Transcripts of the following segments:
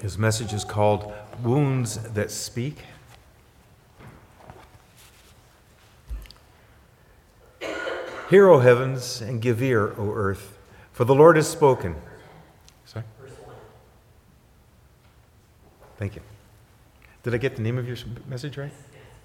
His message is called Wounds That Speak. Hear, O heavens, and give ear, O earth, for the Lord has spoken. Sorry? Thank you. Did I get the name of your message right?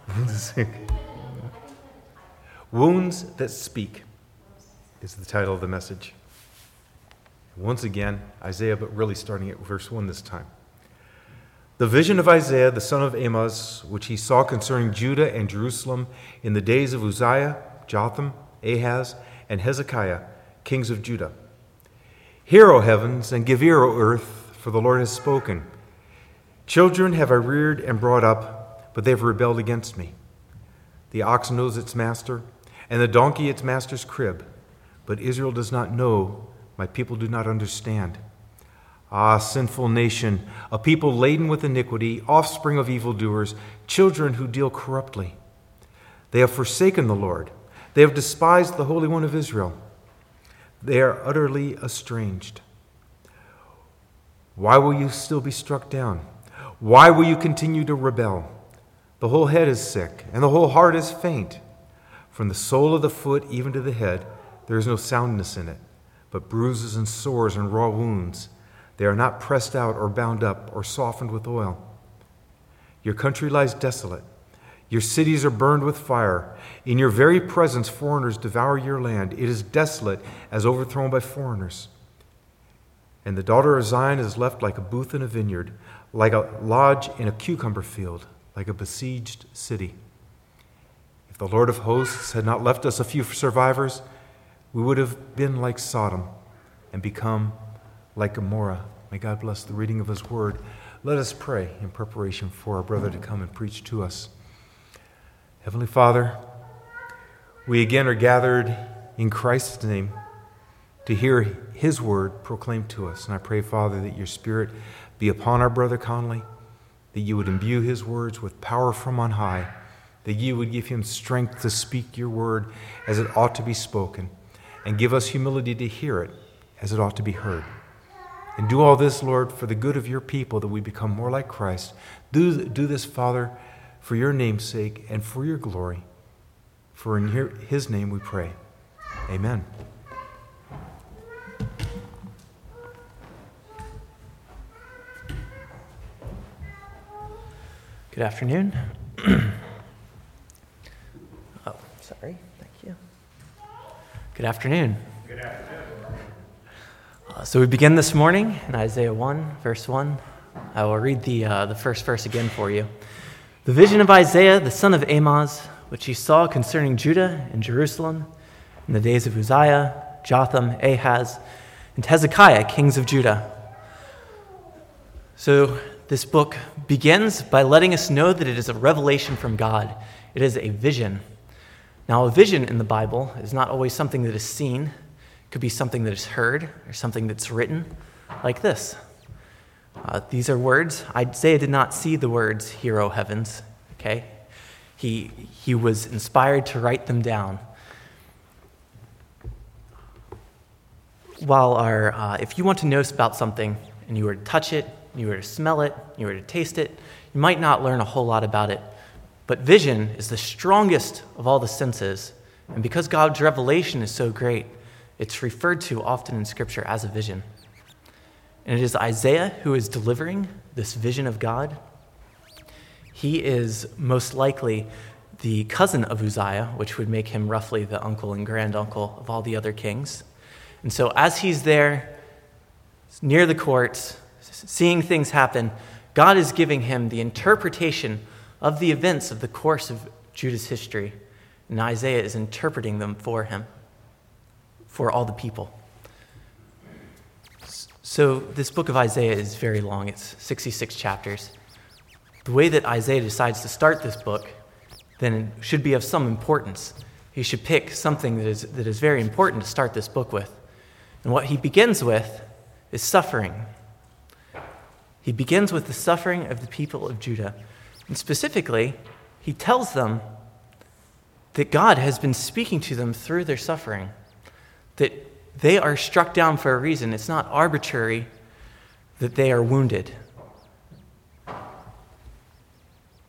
Wounds That Speak is the title of the message. Once again, Isaiah, but really starting at verse 1 this time. The vision of Isaiah, the son of Amoz, which he saw concerning Judah and Jerusalem in the days of Uzziah, Jotham, Ahaz, and Hezekiah, kings of Judah. Hear, O heavens, and give ear, O earth, for the Lord has spoken. Children have I reared and brought up, but they have rebelled against me. The ox knows its master, and the donkey its master's crib. But Israel does not know, my people do not understand. Ah, sinful nation, a people laden with iniquity, offspring of evildoers, children who deal corruptly. They have forsaken the Lord. They have despised the Holy One of Israel. They are utterly estranged. Why will you still be struck down? Why will you continue to rebel? The whole head is sick, and the whole heart is faint. From the sole of the foot even to the head, there is no soundness in it, but bruises and sores and raw wounds. They are not pressed out or bound up or softened with oil. Your country lies desolate. Your cities are burned with fire. In your very presence, foreigners devour your land. It is desolate as overthrown by foreigners. And the daughter of Zion is left like a booth in a vineyard, like a lodge in a cucumber field, like a besieged city. If the Lord of hosts had not left us a few survivors, we would have been like Sodom and become like Gomorrah. May God bless the reading of His word. Let us pray in preparation for our brother to come and preach to us. Heavenly Father, we again are gathered in Christ's name to hear His word proclaimed to us. And I pray, Father, that your Spirit be upon our brother Conley, that you would imbue his words with power from on high, that you would give him strength to speak your word as it ought to be spoken, and give us humility to hear it as it ought to be heard. And do all this, Lord, for the good of your people, that we become more like Christ. Do this, Father, for your name's sake and for your glory. For in his name we pray. Amen. Good afternoon. Sorry. Thank you. Good afternoon. Good afternoon. So we begin this morning in Isaiah 1, verse 1. I will read the first verse again for you. The vision of Isaiah, the son of Amoz, which he saw concerning Judah and Jerusalem in the days of Uzziah, Jotham, Ahaz, and Hezekiah, kings of Judah. So this book begins by letting us know that it is a revelation from God. It is a vision. Now, a vision in the Bible is not always something that is seen. It could be something that is heard or something that's written, like this. These are words. Isaiah did not see the words, "Hear, O heavens." Okay? He was inspired to write them down. If you want to know about something and you were to touch it, you were to smell it, you were to taste it, you might not learn a whole lot about it. But vision is the strongest of all the senses. And because God's revelation is so great, it's referred to often in Scripture as a vision. And it is Isaiah who is delivering this vision of God. He is most likely the cousin of Uzziah, which would make him roughly the uncle and granduncle of all the other kings. And so as he's there, near the courts, seeing things happen, God is giving him the interpretation of the events of the course of Judah's history. And Isaiah is interpreting them for him, for all the people. So this book of Isaiah is very long. It's 66 chapters. The way that Isaiah decides to start this book then should be of some importance. He should pick something that is very important to start this book with. And what he begins with is suffering. He begins with the suffering of the people of Judah. And specifically, he tells them that God has been speaking to them through their suffering, that they are struck down for a reason. It's not arbitrary that they are wounded.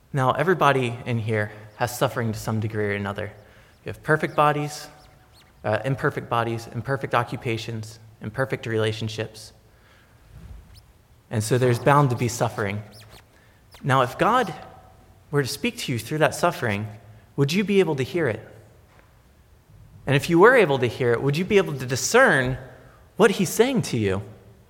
Now, everybody in here has suffering to some degree or another. You have perfect bodies, imperfect occupations, imperfect relationships. And so there's bound to be suffering. Now, if God were to speak to you through that suffering, would you be able to hear it? And if you were able to hear it, would you be able to discern what he's saying to you?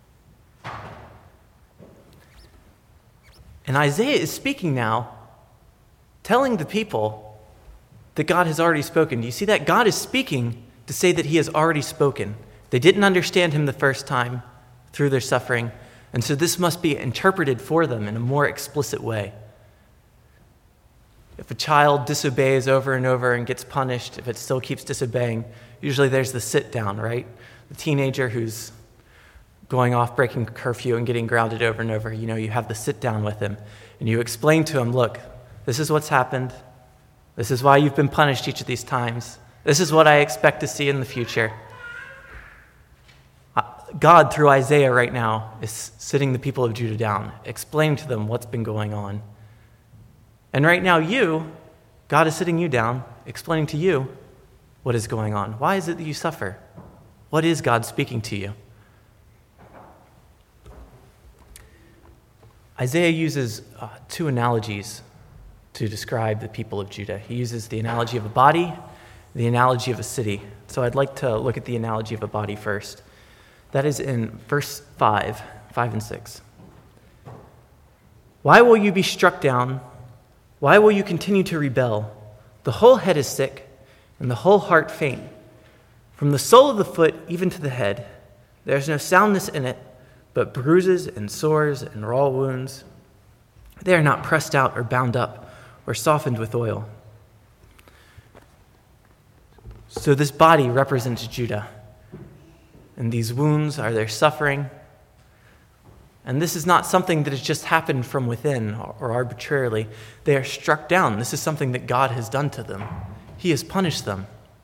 And Isaiah is speaking now, telling the people that God has already spoken. Do you see that? God is speaking to say that he has already spoken. They didn't understand him the first time through their suffering, and so this must be interpreted for them in a more explicit way. If a child disobeys over and over and gets punished, if it still keeps disobeying, usually there's the sit down, right? The teenager who's going off, breaking curfew and getting grounded over and over, you have the sit down with him and you explain to him, look, this is what's happened. This is why you've been punished each of these times. This is what I expect to see in the future. God, through Isaiah right now, is sitting the people of Judah down, explaining to them what's been going on. And right now, God is sitting you down, explaining to you what is going on. Why is it that you suffer? What is God speaking to you? Isaiah uses two analogies to describe the people of Judah. He uses the analogy of a body, the analogy of a city. So I'd like to look at the analogy of a body first. That is in verse 5 and 6. Why will you be struck down? Why will you continue to rebel? The whole head is sick, and the whole heart faint. From the sole of the foot even to the head, there is no soundness in it, but bruises and sores and raw wounds. They are not pressed out or bound up or softened with oil. So this body represents Judah. And these wounds are their suffering. And this is not something that has just happened from within or arbitrarily. They are struck down. This is something that God has done to them. He has punished them.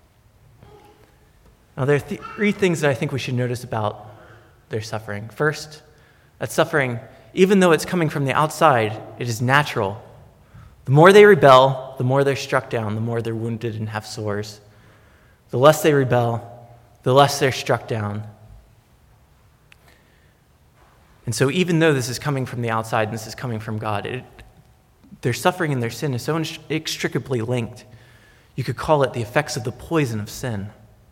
Now, there are three things that I think we should notice about their suffering. First, that suffering, even though it's coming from the outside, it is natural. The more they rebel, the more they're struck down, the more they're wounded and have sores. The less they rebel, the less they're struck down. And so even though this is coming from the outside and this is coming from God, their suffering and their sin is so inextricably linked. You could call it the effects of the poison of sin.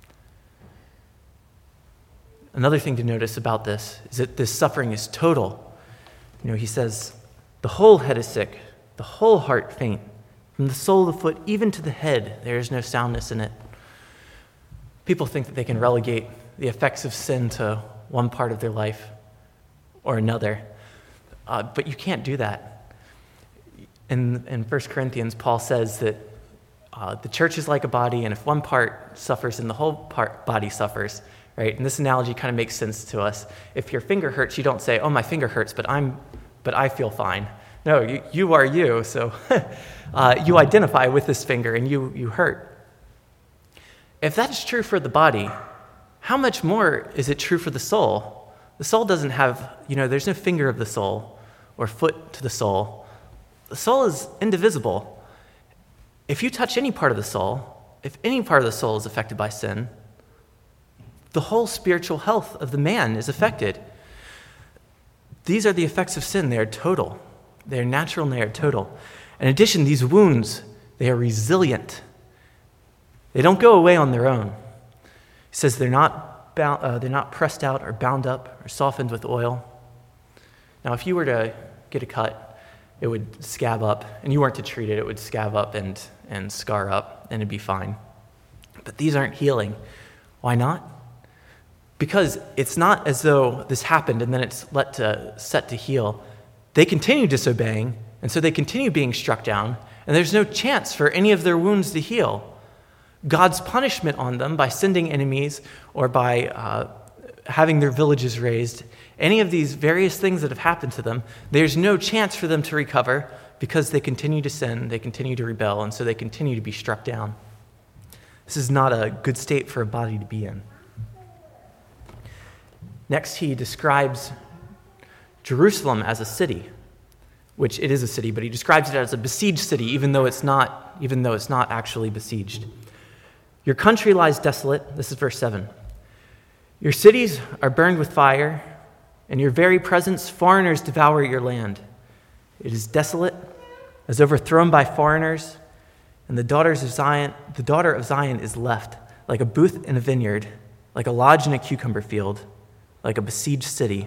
Another thing to notice about this is that this suffering is total. He says, the whole head is sick, the whole heart faint. From the sole of the foot even to the head, there is no soundness in it. People think that they can relegate the effects of sin to one part of their life or another, but you can't do that. In 1 Corinthians, Paul says that the church is like a body, and if one part suffers, then the whole body suffers, right? And this analogy kind of makes sense to us. If your finger hurts, you don't say, "Oh, my finger hurts, but I feel fine." No, you are you, so you identify with this finger, and you hurt. If that is true for the body, how much more is it true for the soul? The soul doesn't have, there's no finger of the soul or foot to the soul. The soul is indivisible. If you touch any part of the soul, if any part of the soul is affected by sin, the whole spiritual health of the man is affected. These are the effects of sin. They are total. They are natural and they are total. In addition, these wounds, they are resilient. They don't go away on their own. He says they're not pressed out or bound up or softened with oil. Now, if you were to get a cut, it would scab up, and you weren't to treat it, it would scab up and scar up, and it'd be fine. But these aren't healing. Why not? Because it's not as though this happened and then it's set to heal. They continue disobeying, and so they continue being struck down, and there's no chance for any of their wounds to heal. God's punishment on them by sending enemies or by having their villages razed, any of these various things that have happened to them, there's no chance for them to recover because they continue to sin, they continue to rebel, and so they continue to be struck down. This is not a good state for a body to be in. Next, he describes Jerusalem as a city. which it is a city, but he describes it as a besieged city, even though it's not actually besieged. Your country lies desolate. This is verse 7. Your cities are burned with fire. In your very presence, foreigners devour your land. It is desolate, as overthrown by foreigners, and the daughter of Zion is left, like a booth in a vineyard, like a lodge in a cucumber field, like a besieged city.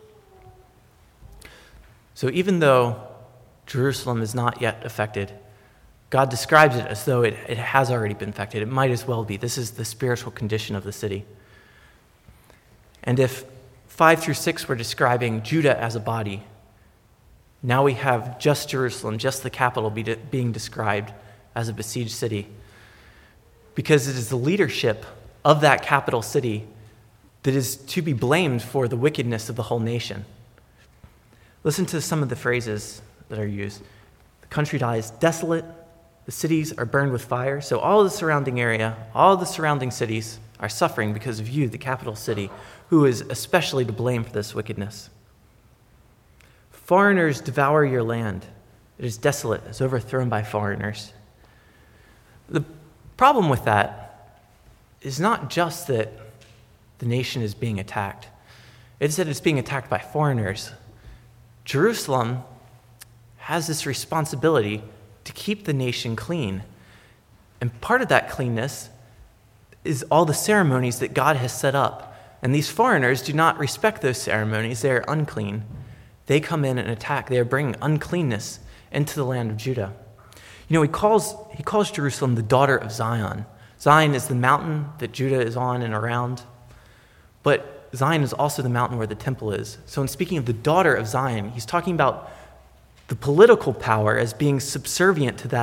So even though Jerusalem is not yet affected, God describes it as though it has already been affected. It might as well be. This is the spiritual condition of the city. And if 5 through 6 were describing Judah as a body, now we have just Jerusalem, just the capital, being described as a besieged city. Because it is the leadership of that capital city that is to be blamed for the wickedness of the whole nation. Listen to some of the phrases that are used. The country lies desolate. The cities are burned with fire. So all the surrounding area, all the surrounding cities are suffering because of you, the capital city, who is especially to blame for this wickedness. Foreigners devour your land. It is desolate, it's overthrown by foreigners. The problem with that is not just that the nation is being attacked. It's that it's being attacked by foreigners. Jerusalem has this responsibility to keep the nation clean. And part of that cleanness is all the ceremonies that God has set up. And these foreigners do not respect those ceremonies. They are unclean. They come in and attack. They are bringing uncleanness into the land of Judah. You know, he calls Jerusalem the daughter of Zion. Zion is the mountain that Judah is on and around. But Zion is also the mountain where the temple is. So in speaking of the daughter of Zion, he's talking about the political power as being subservient to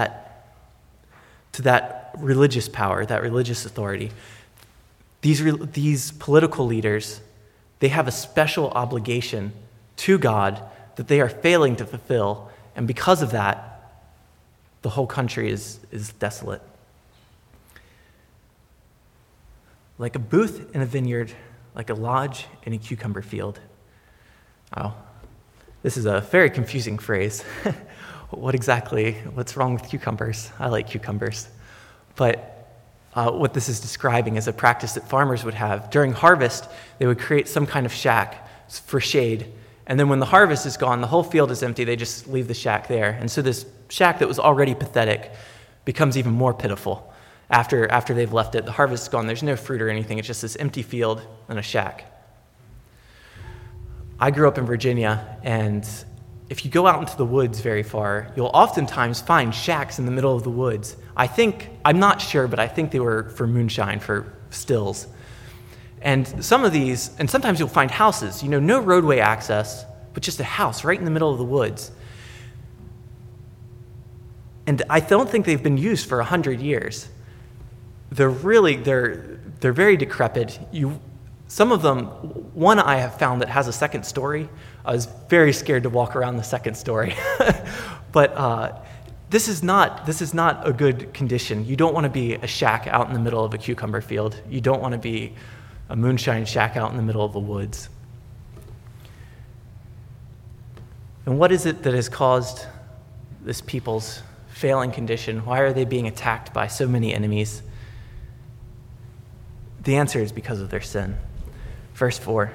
that religious power, that religious authority. These political leaders, they have a special obligation to God that they are failing to fulfill, and because of that, the whole country is desolate. Like a booth in a vineyard, like a lodge in a cucumber field. Oh, this is a very confusing phrase. What's wrong with cucumbers? I like cucumbers. But what this is describing is a practice that farmers would have. During harvest, they would create some kind of shack for shade. And then when the harvest is gone, the whole field is empty, they just leave the shack there. And so this shack that was already pathetic becomes even more pitiful after they've left it. The harvest is gone, there's no fruit or anything, it's just this empty field and a shack. I grew up in Virginia, and if you go out into the woods very far, you'll oftentimes find shacks in the middle of the woods. I'm not sure, but I think they were for moonshine, for stills. And some of these, and sometimes you'll find houses, no roadway access, but just a house right in the middle of the woods. And I don't think they've been used for 100 years. They're very decrepit. Some of them, one I have found that has a second story. I was very scared to walk around the second story. But this is not a good condition. You don't want to be a shack out in the middle of a cucumber field. You don't want to be a moonshine shack out in the middle of the woods. And what is it that has caused this people's failing condition? Why are they being attacked by so many enemies? The answer is because of their sin. Verse 4.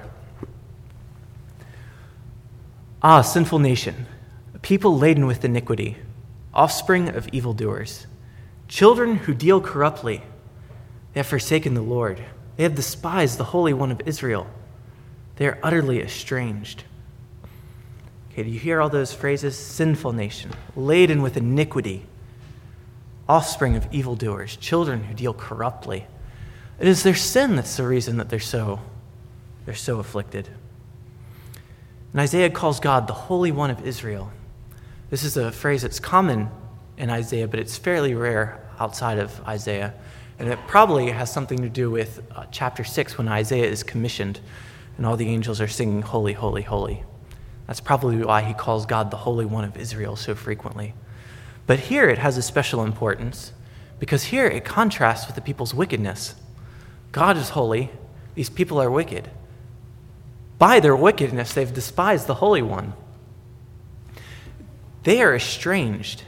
Ah, sinful nation, a people laden with iniquity, offspring of evildoers, children who deal corruptly. They have forsaken the Lord. They have despised the Holy One of Israel. They are utterly estranged. Okay, do you hear all those phrases? Sinful nation, laden with iniquity, offspring of evildoers, children who deal corruptly. It is their sin that's the reason that they're so afflicted. And Isaiah calls God the Holy One of Israel. This is a phrase that's common in Isaiah, but it's fairly rare outside of Isaiah. And it probably has something to do with chapter 6 when Isaiah is commissioned and all the angels are singing, Holy, Holy, Holy. That's probably why he calls God the Holy One of Israel so frequently. But here it has a special importance because here it contrasts with the people's wickedness. God is holy. These people are wicked. By their wickedness, they've despised the Holy One. they are estranged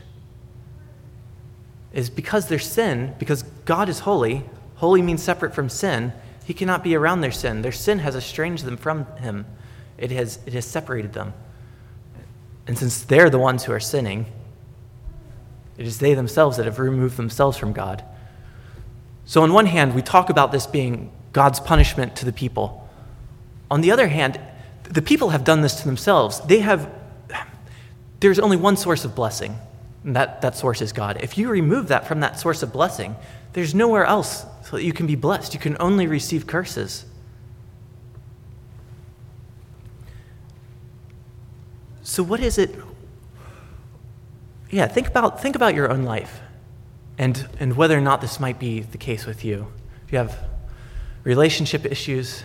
is because their sin, because God is holy. Holy means separate from sin. He cannot be around their sin. Their sin has estranged them from him. It has separated them. And since they're the ones who are sinning, it is they themselves that have removed themselves from God. So on one hand, we talk about this being God's punishment to the people. On the other hand, the people have done this to themselves. There's only one source of blessing, and that source is God. If you remove that from that source of blessing, there's nowhere else so that you can be blessed. You can only receive curses. So what is it? Yeah, think about your own life and whether or not this might be the case with you. If you have relationship issues,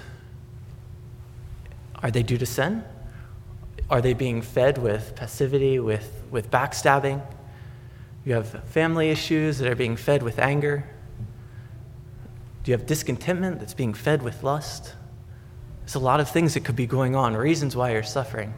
are they due to sin? Are they being fed with passivity, with backstabbing? You have family issues that are being fed with anger. Do you have discontentment that's being fed with lust? There's a lot of things that could be going on, reasons why you're suffering.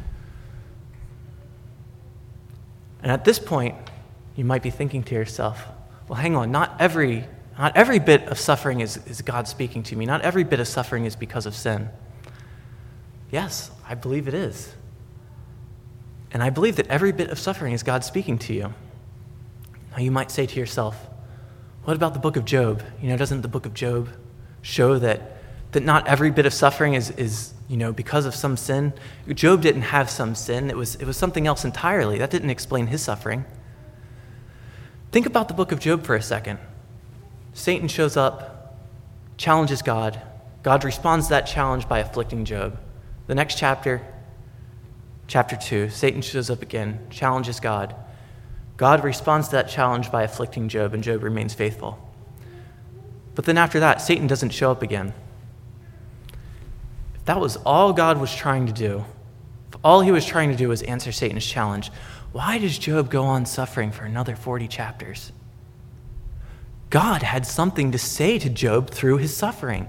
And at this point, you might be thinking to yourself, well, hang on, not every bit of suffering is God speaking to me. Not every bit of suffering is because of sin. Yes, I believe it is. And I believe that every bit of suffering is God speaking to you. Now you might say to yourself, what about the book of Job? Doesn't the book of Job show that not every bit of suffering is because of some sin? Job didn't have some sin. It was something else entirely. That didn't explain his suffering. Think about the book of Job for a second. Satan shows up, challenges God. God responds to that challenge by afflicting Job. The next chapter 2, Satan shows up again, challenges God. God responds to that challenge by afflicting Job, and Job remains faithful. But then after that, Satan doesn't show up again. If that was all God was trying to do, if all he was trying to do was answer Satan's challenge, why does Job go on suffering for another 40 chapters? God had something to say to Job through his suffering.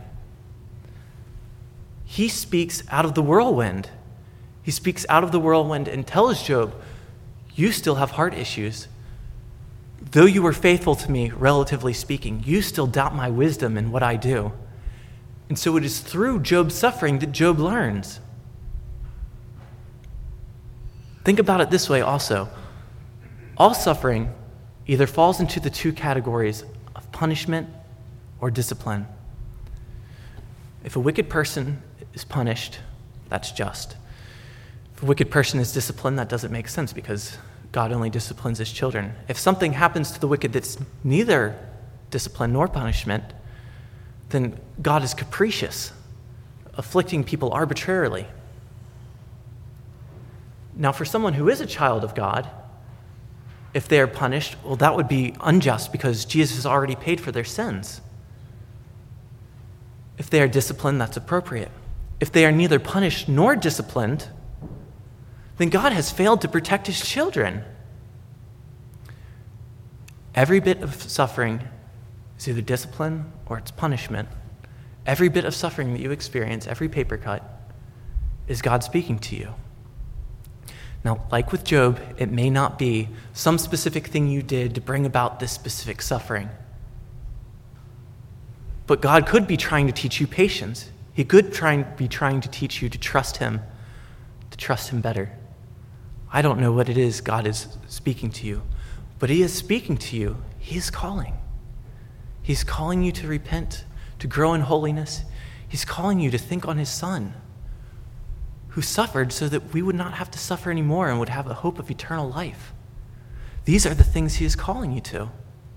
He speaks out of the whirlwind. He speaks out of the whirlwind and tells Job, you still have heart issues. Though you were faithful to me, relatively speaking, you still doubt my wisdom and what I do. And so it is through Job's suffering that Job learns. Think about it this way also. All suffering either falls into the two categories of punishment or discipline. If a wicked person is punished, that's just. If a wicked person is disciplined, that doesn't make sense because God only disciplines his children. If something happens to the wicked that's neither discipline nor punishment, then God is capricious, afflicting people arbitrarily. Now, for someone who is a child of God, if they are punished, well, that would be unjust because Jesus has already paid for their sins. If they are disciplined, that's appropriate. If they are neither punished nor disciplined, then God has failed to protect his children. Every bit of suffering is either discipline or it's punishment. Every bit of suffering that you experience, every paper cut, is God speaking to you. Now, like with Job, it may not be some specific thing you did to bring about this specific suffering. But God could be trying to teach you patience. He could be trying to teach you to trust him better. I don't know what it is God is speaking to you, but he is speaking to you. He is calling. He's calling you to repent, to grow in holiness. He's calling you to think on his Son, who suffered so that we would not have to suffer anymore and would have a hope of eternal life. These are the things he is calling you to.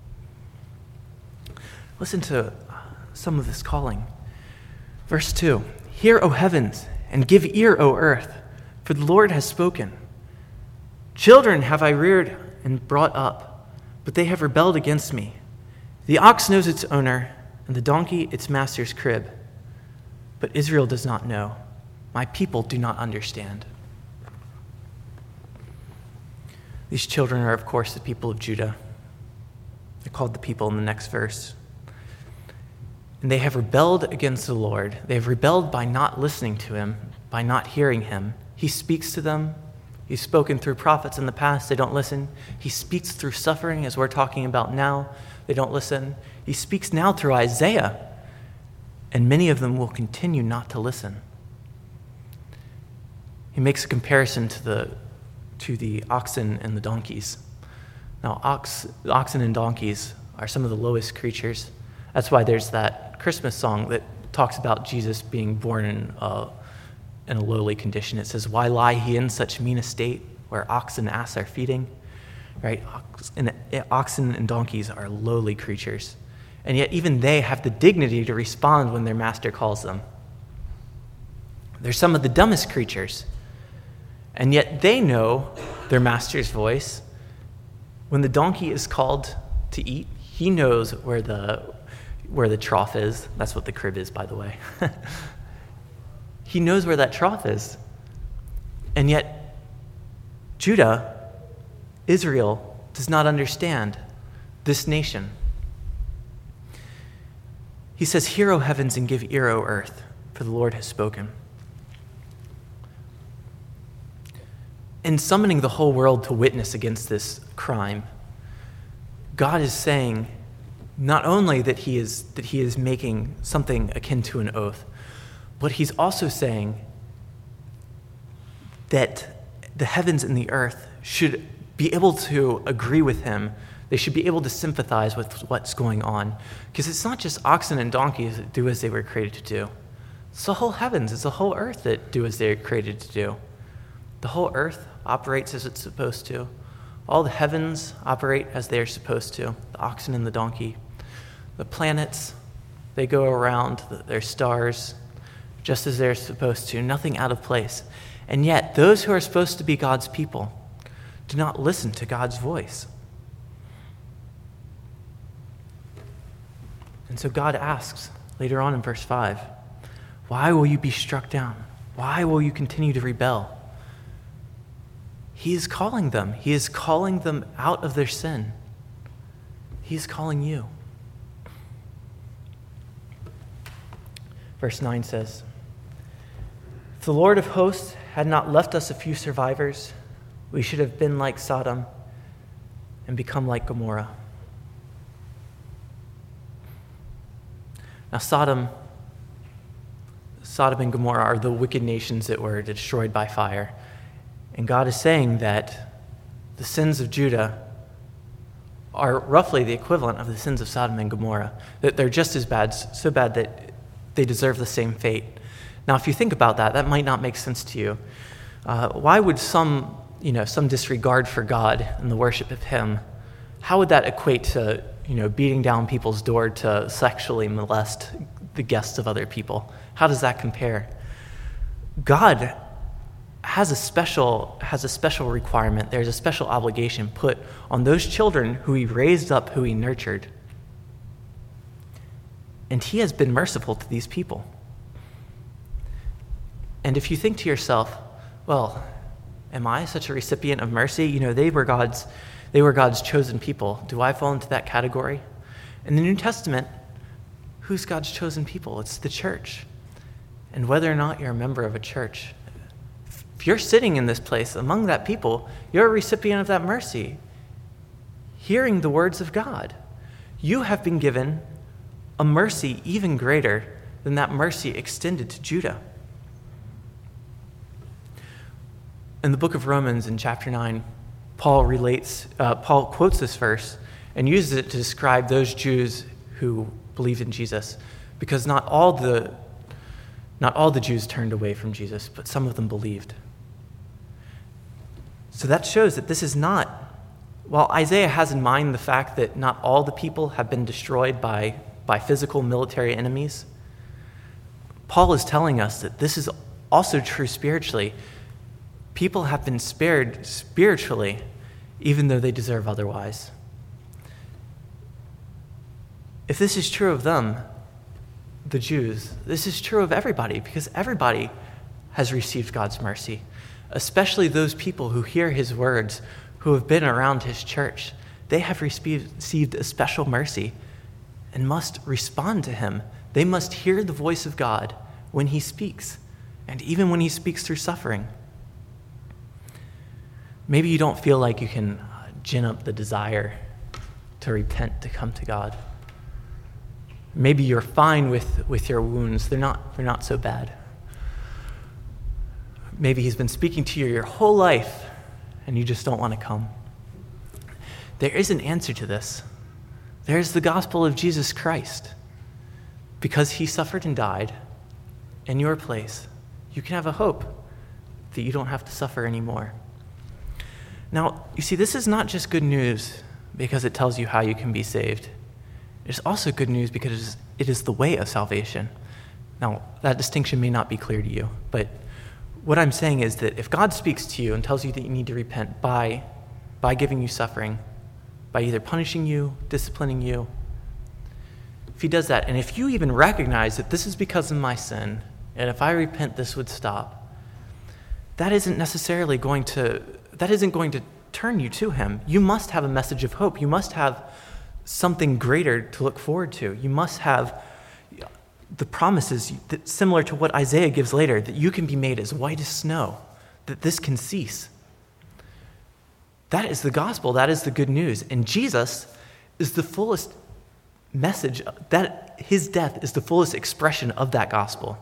Listen to some of this calling. Verse 2, hear, O heavens, and give ear, O earth, for the Lord has spoken. Children have I reared and brought up, but they have rebelled against me. The ox knows its owner, and the donkey its master's crib. But Israel does not know. My people do not understand. These children are, of course, the people of Judah. They're called the people in the next verse. And they have rebelled against the Lord. They have rebelled by not listening to him, by not hearing him. He speaks to them He's spoken through prophets in the past. They don't listen. He speaks through suffering, as we're talking about now. They don't listen. He speaks now through Isaiah, and many of them will continue not to listen. He makes a comparison to the oxen and the donkeys. Now, oxen and donkeys are some of the lowest creatures. That's why there's that Christmas song that talks about Jesus being born in a lowly condition. It says, "Why lie he in such mean estate, where ox and ass are feeding?" Right? Oxen and donkeys are lowly creatures. And yet even they have the dignity to respond when their master calls them. They're some of the dumbest creatures. And yet they know their master's voice. When the donkey is called to eat, he knows where the trough is. That's what the crib is, by the way. He knows where that trough is. And yet Judah, Israel, does not understand this nation. He says, "Hear, O heavens, and give ear, O earth, for the Lord has spoken." In summoning the whole world to witness against this crime, God is saying not only that he is making something akin to an oath, but he's also saying that the heavens and the earth should be able to agree with him. They should be able to sympathize with what's going on. Because it's not just oxen and donkeys that do as they were created to do. It's the whole heavens, it's the whole earth that do as they're created to do. The whole earth operates as it's supposed to. All the heavens operate as they're supposed to, the oxen and the donkey. The planets, they go around their stars just as they're supposed to, nothing out of place. And yet, those who are supposed to be God's people do not listen to God's voice. And so God asks later on in verse 5, "Why will you be struck down? Why will you continue to rebel?" He is calling them. He is calling them out of their sin. He is calling you. Verse 9 says, "If the Lord of hosts had not left us a few survivors, we should have been like Sodom and become like Gomorrah." Now, Sodom and Gomorrah are the wicked nations that were destroyed by fire. And God is saying that the sins of Judah are roughly the equivalent of the sins of Sodom and Gomorrah, that they're just as bad, so bad that they deserve the same fate. Now, if you think about that, that might not make sense to you. Why would some disregard for God and the worship of him, how would that equate to, beating down people's door to sexually molest the guests of other people? How does that compare? God has a special requirement. There's a special obligation put on those children who he raised up, who he nurtured. And he has been merciful to these people. And if you think to yourself, well, am I such a recipient of mercy? They were God's chosen people. Do I fall into that category? In the New Testament, who's God's chosen people? It's the church. And whether or not you're a member of a church, if you're sitting in this place among that people, you're a recipient of that mercy. Hearing the words of God, you have been given a mercy even greater than that mercy extended to Judah. In the book of Romans, in chapter 9, Paul quotes this verse and uses it to describe those Jews who believed in Jesus, because not all the Jews turned away from Jesus, but some of them believed. So that shows that this is not, while Isaiah has in mind the fact that not all the people have been destroyed by physical military enemies, Paul is telling us that this is also true spiritually. People have been spared spiritually, even though they deserve otherwise. If this is true of them, the Jews, this is true of everybody, because everybody has received God's mercy, especially those people who hear his words, who have been around his church. They have received a special mercy and must respond to him. They must hear the voice of God when he speaks, and even when he speaks through suffering. Maybe you don't feel like you can gin up the desire to repent, to come to God. Maybe you're fine with your wounds. They're not so bad. Maybe he's been speaking to you your whole life and you just don't want to come. There is an answer to this. There's the gospel of Jesus Christ. Because he suffered and died in your place, you can have a hope that you don't have to suffer anymore. Now, you see, this is not just good news because it tells you how you can be saved. It's also good news because it is the way of salvation. Now, that distinction may not be clear to you, but what I'm saying is that if God speaks to you and tells you that you need to repent by giving you suffering, by either punishing you, disciplining you, if he does that, and if you even recognize that this is because of my sin, and if I repent, this would stop, that isn't going to turn you to him. You must have a message of hope. You must have something greater to look forward to. You must have the promises that, similar to what Isaiah gives later, that you can be made as white as snow, that this can cease. That is the gospel. That is the good news. And Jesus is the fullest message, that his death is the fullest expression of that gospel.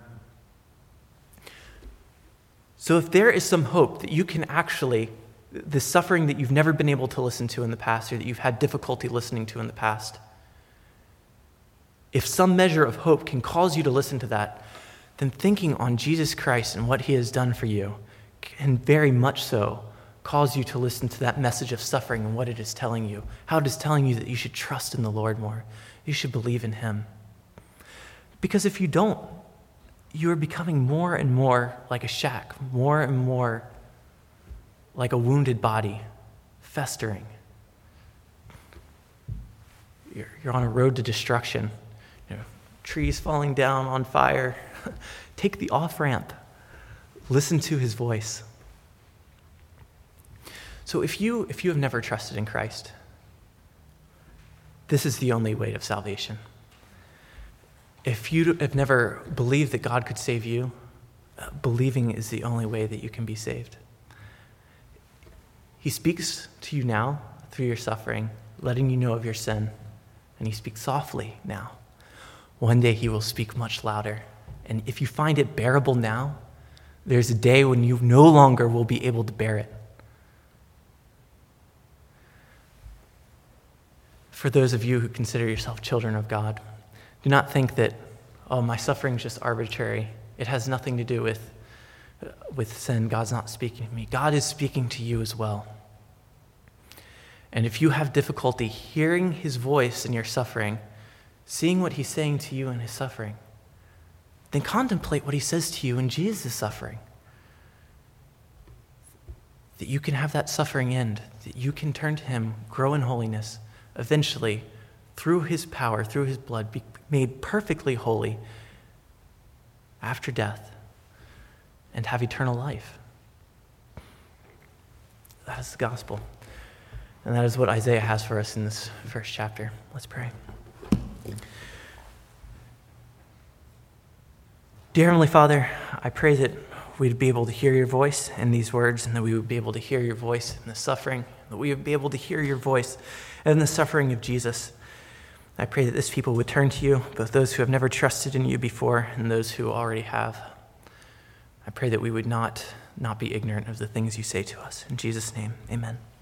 So if there is some hope that you can actually, the suffering that you've never been able to listen to in the past or that you've had difficulty listening to in the past, if some measure of hope can cause you to listen to that, then thinking on Jesus Christ and what he has done for you can very much so cause you to listen to that message of suffering and what it is telling you, how it is telling you that you should trust in the Lord more, you should believe in him. Because if you don't, you are becoming more and more like a shack, more and more like a wounded body, festering. You're on a road to destruction. Trees falling down on fire. Take the off-ramp. Listen to his voice. So if you have never trusted in Christ, this is the only way of salvation. If you have never believed that God could save you, believing is the only way that you can be saved. He speaks to you now through your suffering, letting you know of your sin, and he speaks softly now. One day he will speak much louder, and if you find it bearable now, there's a day when you no longer will be able to bear it. For those of you who consider yourself children of God, do not think that, my suffering is just arbitrary. It has nothing to do with sin. God's not speaking to me. God is speaking to you as well. And if you have difficulty hearing his voice in your suffering, seeing what he's saying to you in his suffering, then contemplate what he says to you in Jesus' suffering. That you can have that suffering end, that you can turn to him, grow in holiness, eventually, through his power, through his blood, be made perfectly holy after death and have eternal life. That is the gospel. And that is what Isaiah has for us in this first chapter. Let's pray. Dear Heavenly Father, I pray that we'd be able to hear your voice in these words, and that we would be able to hear your voice in the suffering, that we would be able to hear your voice in the suffering of Jesus. I pray that this people would turn to you, both those who have never trusted in you before and those who already have. I pray that we would not be ignorant of the things you say to us. In Jesus' name, amen.